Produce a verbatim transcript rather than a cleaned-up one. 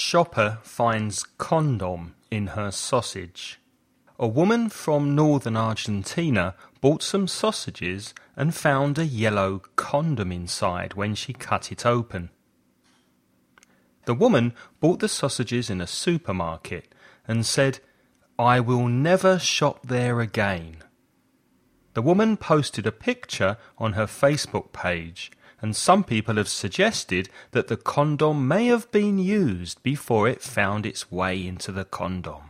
Shopper finds condom in her sausage. A woman from northern Argentina bought some sausages and found a yellow condom inside when she cut it open. The woman bought the sausages in a supermarket and said, "I will never shop there again." The woman posted a picture on her Facebook page, and some people have suggested that the condom may have been used before it found its way into the condom.